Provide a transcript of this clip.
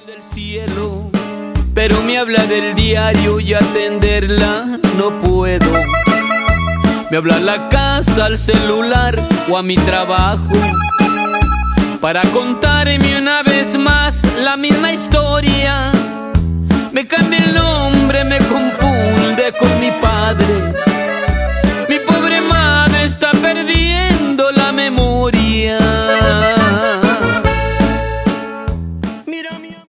del cielo, pero me habla del diario y atenderla no puedo. Me habla a la casa, al celular o a mi trabajo para contarme una vez más la misma historia. Me cambia el nombre, me confunde con mi padre.